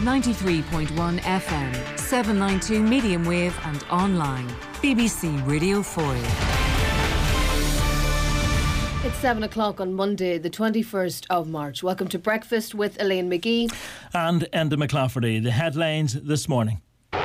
93.1 FM, 792 medium wave and online. BBC Radio Foyle. It's 7 o'clock on Monday, the 21st of March. Welcome to Breakfast with Elaine McGee and Enda McClafferty. The headlines this morning.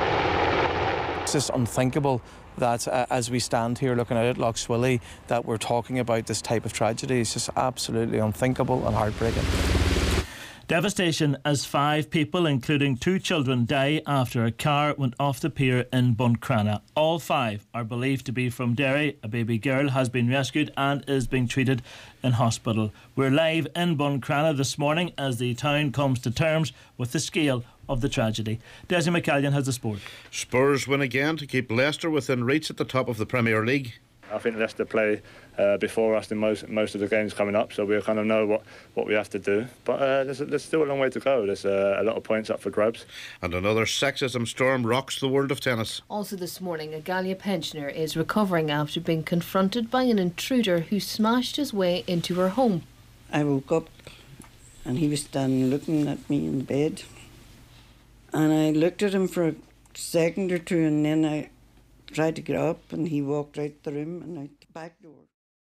It's just unthinkable that as we stand here looking at Lough Swilly, that we're talking about this type of tragedy. It's just absolutely unthinkable and heartbreaking. Devastation as 5 people, including 2 children, die after a car went off the pier in Buncrana. All 5 are believed to be from Derry. A baby girl has been rescued and is being treated in hospital. We're live in Buncrana this morning as the town comes to terms with the scale of the tragedy. Desi McCallion has the sport. Spurs win again to keep Leicester within reach at the top of the Premier League. I think Leicester play before us in most of the games coming up, so we kind of know what we have to do. But there's still a long way to go. There's a lot of points up for grabs. And another sexism storm rocks the world of tennis. Also this morning, a Gallia pensioner is recovering after being confronted by an intruder who smashed his way into her home. I woke up and he was standing looking at me in the bed. And I looked at him for a second or two, and then I tried to get up and he walked out the room and out the back door.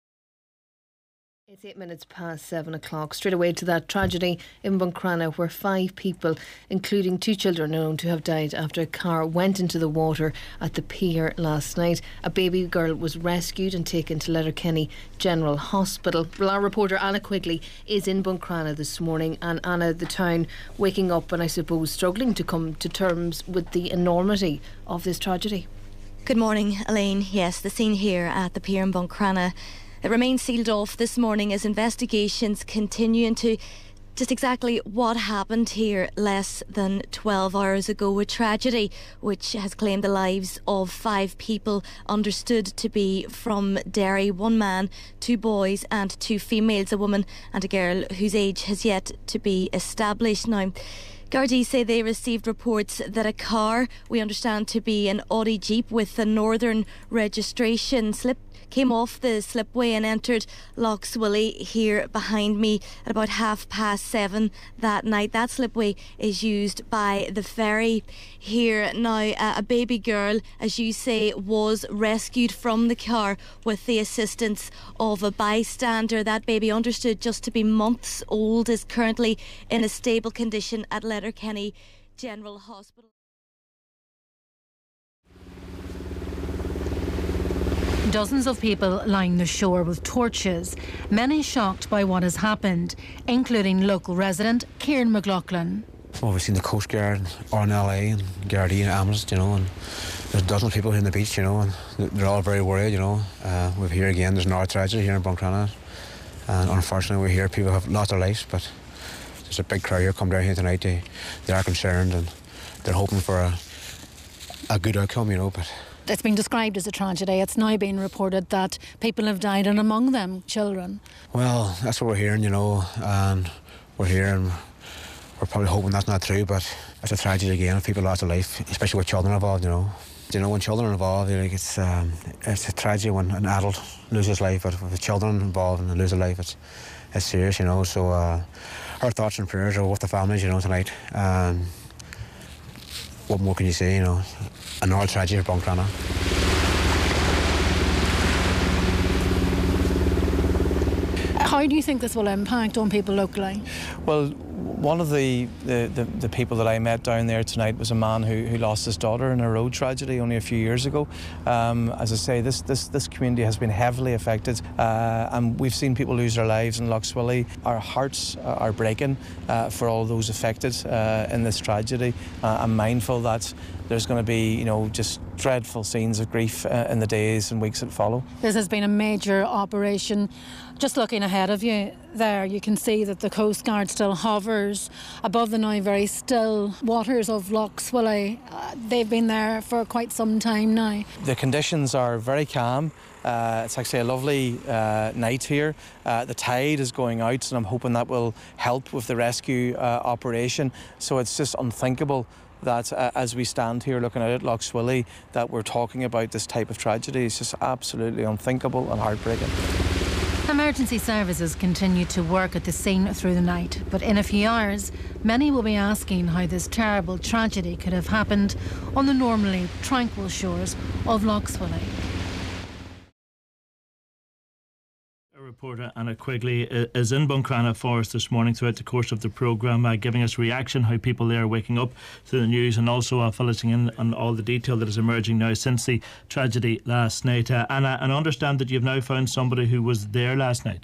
It's 8 minutes past 7 o'clock. Straight away to that tragedy in Buncrana where 5 people, including 2 children, known to have died after a car went into the water at the pier last night. A baby girl was rescued and taken to Letterkenny General Hospital. Well, our reporter Anna Quigley is in Buncrana this morning, and Anna, the town waking up and I suppose struggling to come to terms with the enormity of this tragedy. Good morning, Elaine. Yes, the scene here at the pier in Buncrana, it remains sealed off this morning as investigations continue into just exactly what happened here less than 12 hours ago. A tragedy which has claimed the lives of 5 people understood to be from Derry. 1 man, 2 boys and 2 females, a woman and a girl whose age has yet to be established. Now, Gardaí say they received reports that a car, we understand to be an Audi Jeep with a northern registration, came off the slipway and entered Lough Swilly here behind me at about 7:30 that night. That slipway is used by the ferry here. Now, a baby girl, as you say, was rescued from the car with the assistance of a bystander. That baby, understood just to be months old, is currently in a stable condition at Letterkenny General Hospital. Dozens of people line the shore with torches, many shocked by what has happened, including local resident Kieran McLaughlin. Well, we've seen the Coast Guard, RNLA and Gardaí and Amherst, and there's dozens of people here on the beach, and they're all very worried, We're here again, there's another tragedy here in Buncrana, and unfortunately we're here, people have lost their lives, but there's a big crowd here come down here tonight. They are concerned and they're hoping for a good outcome, but it's been described as a tragedy. It's now been reported that people have died, and among them children. Well, that's what we're hearing, and we're here and we're probably hoping that's not true, but it's a tragedy again if people lost their life, especially with children involved, when children are involved, it's a tragedy when an adult loses life, but with children involved and they lose their life, it's serious, so our thoughts and prayers are with the families, tonight. What more can you say, another tragedy for Buncrana. How do you think this will impact on people locally? Well, one of the people that I met down there tonight was a man who lost his daughter in a road tragedy only a few years ago. As I say, this community has been heavily affected, and we've seen people lose their lives in Lough Swilly. Our hearts are breaking for all those affected in this tragedy. I'm mindful that there's going to be, just dreadful scenes of grief in the days and weeks that follow. This has been a major operation. Just looking ahead of you there, you can see that the Coast Guard still hovers above the now very still waters of Lough Swilly. They've been there for quite some time now. The conditions are very calm. It's actually a lovely night here. The tide is going out, and I'm hoping that will help with the rescue operation. So it's just unthinkable that as we stand here looking at Lough Swilly, that we're talking about this type of tragedy. It's just absolutely unthinkable and heartbreaking. Mayor Emergency services continue to work at the scene through the night, but in a few hours, many will be asking how this terrible tragedy could have happened on the normally tranquil shores of Lough Swilly. Reporter Anna Quigley is in Buncrana for us this morning throughout the course of the programme, giving us reaction, how people there are waking up to the news, and also filling in on all the detail that is emerging now since the tragedy last night. Anna, and I understand that you've now found somebody who was there last night.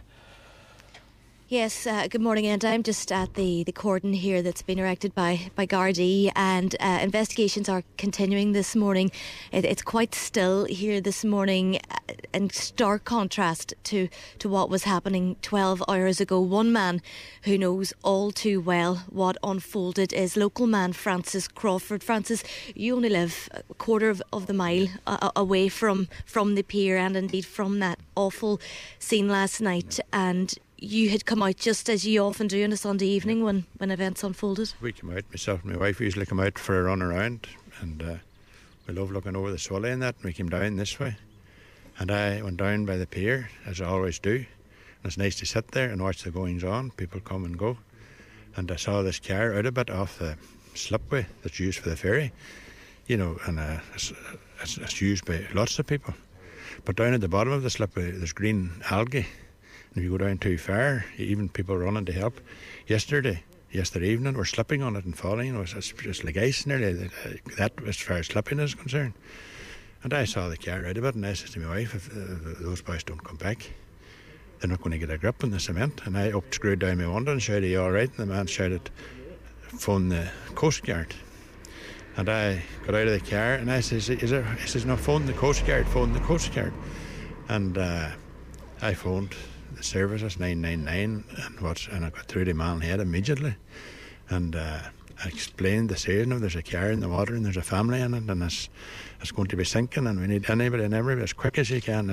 Yes, good morning, and I'm just at the cordon here that's been erected by Gardaí, and investigations are continuing this morning. It's quite still here this morning, in stark contrast to what was happening 12 hours ago. One man who knows all too well what unfolded is local man Francis Crawford. Francis, you only live a quarter of the mile away from the pier, and indeed from that awful scene last night, and you had come out just as you often do on a Sunday evening when events unfolded. We came out, myself and my wife usually come out for a run around, and we love looking over the Swilly and that, and we came down this way, and I went down by the pier as I always do, and it's nice to sit there and watch the goings on. People come and go, and I saw this car out a bit off the slipway that's used for the ferry, you know, and it's used by lots of people, but down at the bottom of the slipway there's green algae. If you go down too far, even people running to help. Yesterday evening, we're slipping on it and falling. It's just like ice nearly, that as far as slipping is concerned. And I saw the car out of it, and I said to my wife, if those boys don't come back, they're not going to get a grip on the cement. And I screwed down my window and shouted, "Are you all right?" And the man shouted, "Phone the Coast Guard." And I got out of the car, and I says, he says, "No, phone the Coast Guard, phone the Coast Guard." And I phoned the services 999 and I got through to Malhead immediately, and I explained the saying, there's a car in the water and there's a family in it, and it's going to be sinking, and we need anybody and everybody as quick as you can.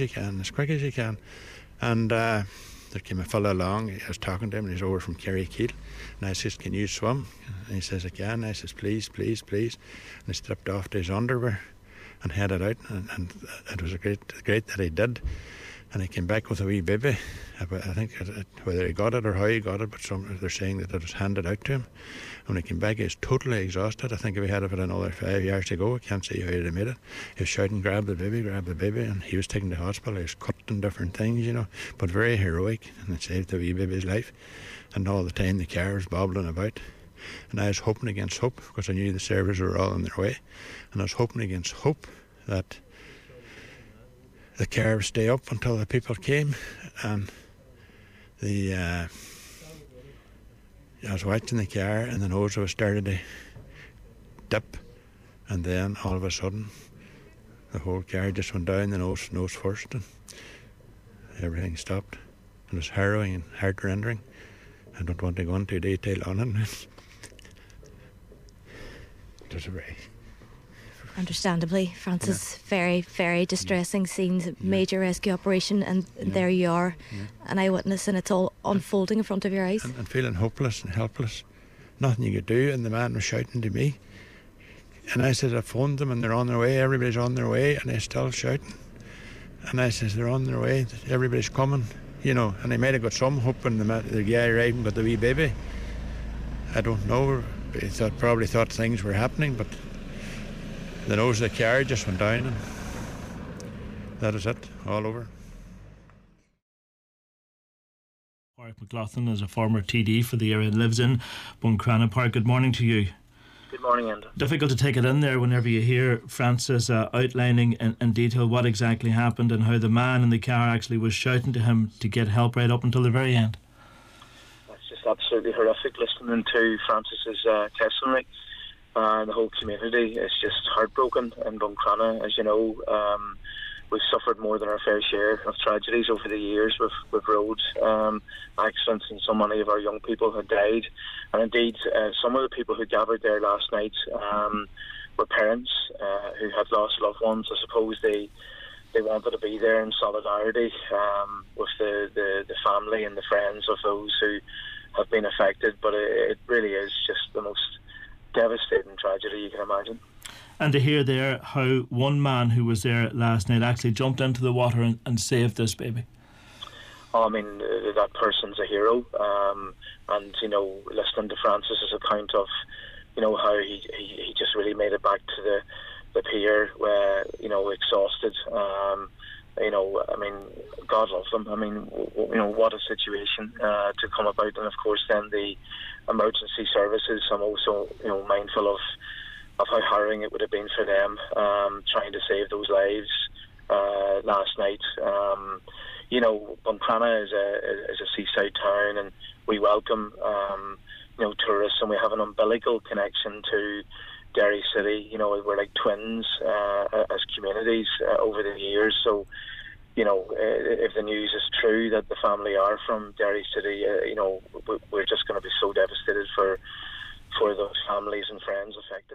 And there came a fellow along. I was talking to him, and he's over from Kerrykeel, and I says, "Can you swim?" And he says, "I can." And I says, "Please, please, please." And he stripped off to his underwear and headed out, and it was great that he did. And he came back with a wee baby. I think whether he got it or how he got it, but they're saying that it was handed out to him. And when he came back, he was totally exhausted. I think if he had it for another 5 years to go, I can't see how he'd have made it. He was shouting, grab the baby, and he was taken to hospital. He was cut in different things, you know, but very heroic, and it saved the wee baby's life. And all the time the car was bobbling about. And I was hoping against hope, because I knew the servers were all on their way, and I was hoping against hope that the car would stay up until the people came, and I was watching the car, and the nose was starting to dip, and then all of a sudden the whole car just went down, the nose first, and everything stopped. It was harrowing and heart-rending. I don't want to go into detail on it. It was a very... Understandably, Francis, very, very distressing scenes, major rescue operation, and there you are, an eyewitness, and it's all unfolding in front of your eyes. And feeling hopeless and helpless. Nothing you could do, and the man was shouting to me. And I said, I phoned them, and they're on their way, everybody's on their way, and they're still shouting. And I says, they're on their way, everybody's coming, you know, and they might have got some hope when the guy arrived and got the wee baby. I don't know, he probably thought things were happening, but the nose of the car just went down, and that is it, all over. Park McLaughlin is a former TD for the area and lives in Buncrana. Park, good morning to you. Good morning, Enda. Difficult to take it in there whenever you hear Francis outlining in detail what exactly happened and how the man in the car actually was shouting to him to get help right up until the very end. It's just absolutely horrific listening to Francis's testimony. The whole community is just heartbroken in Buncrana. As you know, we've suffered more than our fair share of tragedies over the years with road accidents, and so many of our young people had died. And indeed, some of the people who gathered there last night were parents who had lost loved ones. I suppose they wanted to be there in solidarity with the family and the friends of those who have been affected. But it really is just the most devastating tragedy you can imagine. And to hear there how one man who was there last night actually jumped into the water and saved this baby. I mean, that person's a hero. And, you know, listening to Francis's account of, you know, how he just really made it back to the pier, where, you know, exhausted. You know, I mean, God loves them. I mean, you know, what a situation to come about. And of course then the emergency services, I'm also, you know, mindful of how harrowing it would have been for them, trying to save those lives last night. You know, Buncrana is a seaside town, and we welcome you know, tourists, and we have an umbilical connection to Derry City. You know, we're like twins as communities over the years. So, you know, if the news is true that the family are from Derry City, you know, we're just going to be so devastated for those families and friends affected.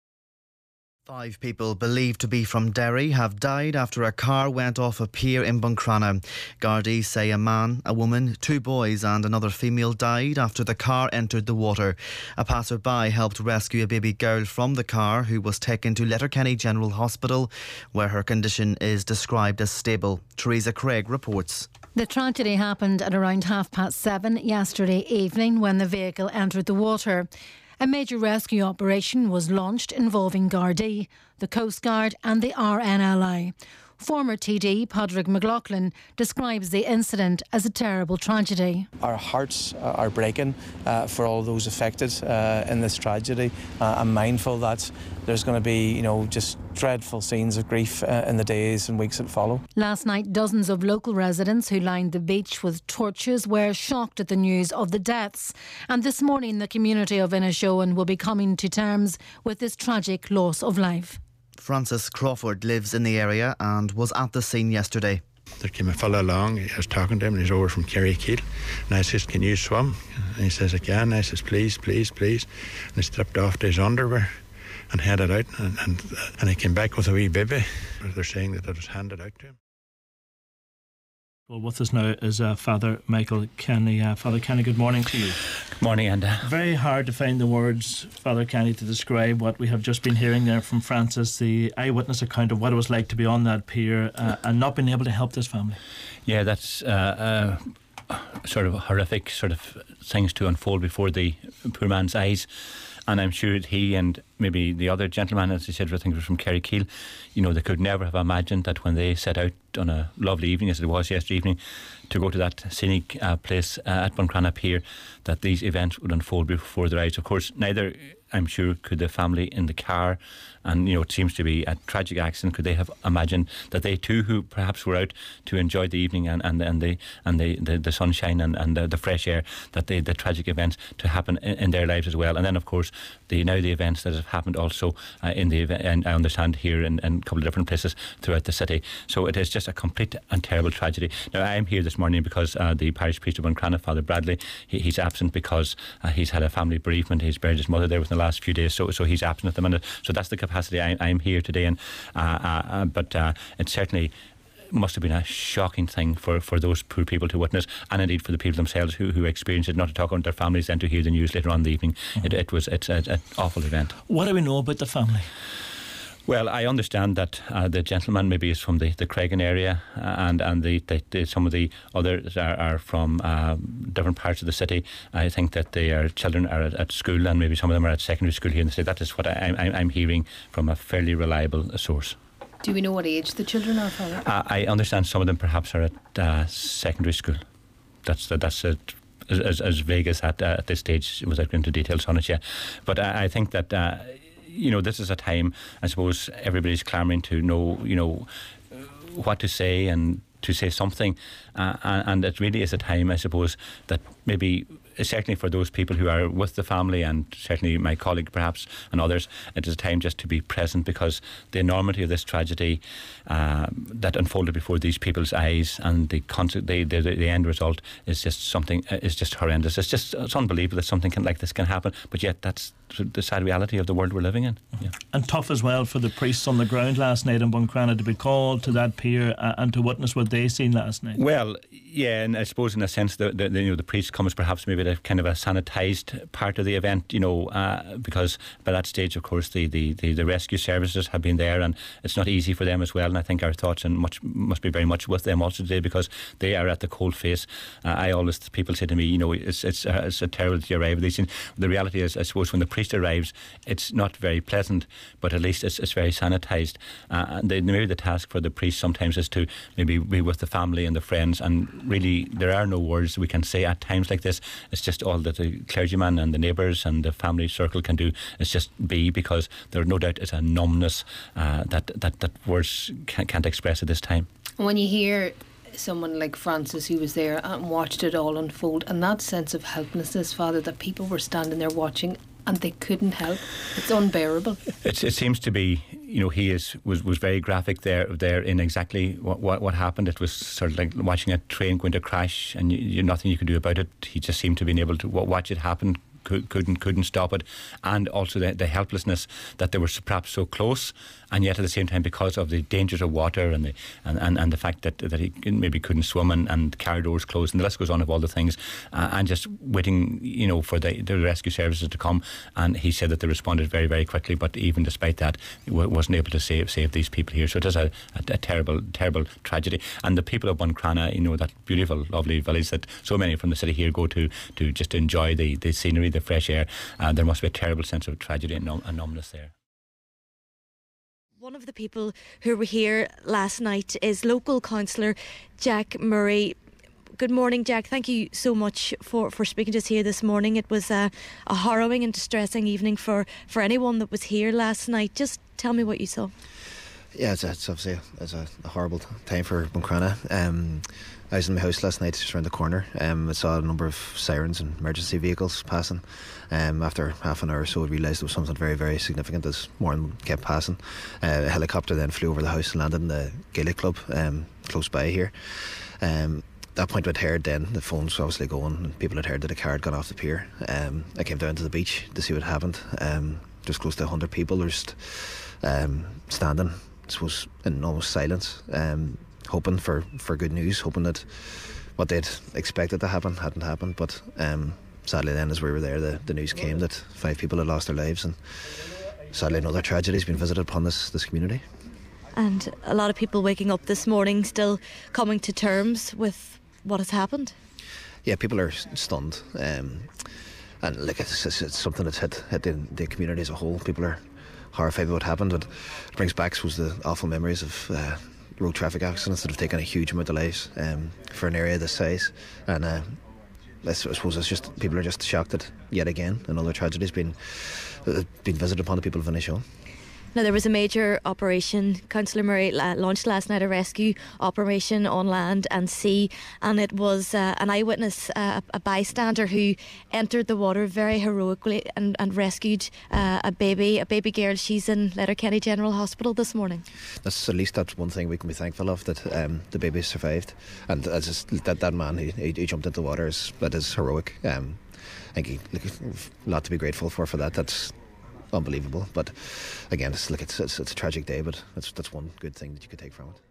5 people believed to be from Derry have died after a car went off a pier in Buncrana. Gardaí say a man, a woman, 2 boys and another female died after the car entered the water. A passerby helped rescue a baby girl from the car, who was taken to Letterkenny General Hospital, where her condition is described as stable. Teresa Craig reports. The tragedy happened at around 7:30 yesterday evening when the vehicle entered the water. A major rescue operation was launched involving Gardaí, the Coast Guard and the RNLI. Former TD Padraig McLaughlin describes the incident as a terrible tragedy. Our hearts are breaking for all those affected in this tragedy. I'm mindful that there's going to be, you know, just dreadful scenes of grief in the days and weeks that follow. Last night, dozens of local residents who lined the beach with torches were shocked at the news of the deaths. And this morning, the community of Inishowen will be coming to terms with this tragic loss of life. Francis Crawford lives in the area and was at the scene yesterday. There came a fella along, I was talking to him, and he's over from Kerrykill, and I says, "Can you swim?" And he says, "I can." I says, "Please, please, please." And he stripped off to his underwear and headed out, and he came back with a wee baby. They're saying that it was handed out to him. Well, with us now is Father Michael Kenny. Father Kenny, good morning to you. Good morning, and very hard to find the words, Father Kenny, to describe what we have just been hearing there from Francis, the eyewitness account of what it was like to be on that pier and not being able to help this family. Yeah, that's sort of horrific sort of things to unfold before the poor man's eyes. And I'm sure that he and maybe the other gentleman, as he said, I think it was from Kerrykill, you know, they could never have imagined that when they set out on a lovely evening, as it was yesterday evening, to go to that scenic place at Buncrana Pier, that these events would unfold before their eyes. Of course, neither, I'm sure, could the family in the car, and, you know, it seems to be a tragic accident, could they have imagined that they too, who perhaps were out to enjoy the evening and the sunshine and the fresh air, that the tragic events to happen in their lives as well. And then, of course, the events that have happened also in the event, and I understand here in a couple of different places throughout the city. So it is just a complete and terrible tragedy. Now, I am here this morning because the parish priest of Buncrana, Father Bradley, he's absent because he's had a family bereavement. He's buried his mother there within the last few days, so he's absent at the minute. So that's the capacity I'm here today, and but it certainly must have been a shocking thing for those poor people to witness, and indeed for the people themselves who experienced it, not to talk about their families and to hear the news later on in the evening. It's an awful event. What do we know about the family? Well, I understand that the gentleman maybe is from the Craigan area, and some of the others are from different parts of the city. I think that their children are at school, and maybe some of them are at secondary school here in the city. That is what I'm hearing from a fairly reliable source. Do we know what age the children are, Father? I understand some of them perhaps are at secondary school. That's it. As vague as that at this stage, without going into details on it yet. But I think that you know, this is a time, I suppose, everybody's clamouring to know, you know, what to say and to say something, and it really is a time, I suppose, that maybe certainly for those people who are with the family, and certainly my colleague perhaps and others, it is a time just to be present, because the enormity of this tragedy that unfolded before these people's eyes, and the end result is just something, is just horrendous. It's unbelievable that something like this can happen, but yet that's the sad reality of the world we're living in. Yeah. And tough as well for the priests on the ground last night in Buncrana to be called to that pier and to witness what they seen last night. Well, yeah, and I suppose in a sense the priest comes perhaps maybe at a kind of a sanitised part of the event, you know, because by that stage, of course, the rescue services have been there, and it's not easy for them as well. And I think our thoughts must be very much with them also today, because they are at the cold face. People say to me, you know, it's a terrible to arrive at these things. The reality is, I suppose, when the priest arrives, it's not very pleasant, but at least it's very sanitised. And maybe the task for the priest sometimes is to maybe be with the family and the friends, and really there are no words we can say at times like this. It's just all that the clergyman and the neighbours and the family circle can do is just be, because there no doubt is a numbness that words can't express at this time. When you hear someone like Francis, who was there and watched it all unfold, and that sense of helplessness, Father, that people were standing there watching and they couldn't help, it's unbearable. It seems to be, you know, he was very graphic there in exactly what happened. It was sort of like watching a train going to crash, and you nothing you could do about it. He just seemed to be able to watch it happen. Couldn't stop it, and also the helplessness that they were perhaps so close, and yet at the same time, because of the dangers of water and the fact that he maybe couldn't swim and carried doors closed, and the list goes on of all the things, and just waiting, you know, for the rescue services to come. And he said that they responded very, very quickly, but even despite that, wasn't able to save these people here. So it is a terrible, terrible tragedy. And the people of Buncrana, you know, that beautiful, lovely village that so many from the city here go to just enjoy the scenery, the fresh air, there must be a terrible sense of tragedy and numbness there. One of the people who were here last night is local councillor Jack Murray. Good morning, Jack. Thank you so much for speaking to us here this morning. It was a harrowing and distressing evening for anyone that was here last night. Just tell me what you saw. Yeah, it's obviously a horrible time for Buncrana. I was in my house last night, just around the corner. I saw a number of sirens and emergency vehicles passing. After half an hour or so, I realised there was something very, very significant as more of them kept passing. A helicopter then flew over the house and landed in the Gaelic Club close by here. At that point, we'd heard then the phones were obviously going, and people had heard that a car had gone off the pier. I came down to the beach to see what happened. Just close to 100 people were just standing, I suppose, in almost silence, hoping for good news, hoping that what they'd expected to happen hadn't happened. But sadly then, as we were there, the news came that 5 people had lost their lives, and sadly another tragedy has been visited upon this community. And a lot of people waking up this morning still coming to terms with what has happened. Yeah, people are stunned, and like it's something that's hit the community as a whole. People are horrified by what happened. It brings back, I suppose, the awful memories of road traffic accidents that have taken a huge amount of lives for an area this size. And I suppose it's just people are just shocked that yet again another tragedy has been visited upon the people of Inishowen. Now, there was a major operation. Councillor Murray launched last night a rescue operation on land and sea, and it was an eyewitness, a bystander, who entered the water very heroically and rescued a baby girl. She's in Letterkenny General Hospital this morning. That's one thing we can be thankful of, that the baby survived, and that man he jumped into the water, that is heroic. I think a lot to be grateful for that. That's unbelievable. But again, it's a tragic day, but that's one good thing that you could take from it.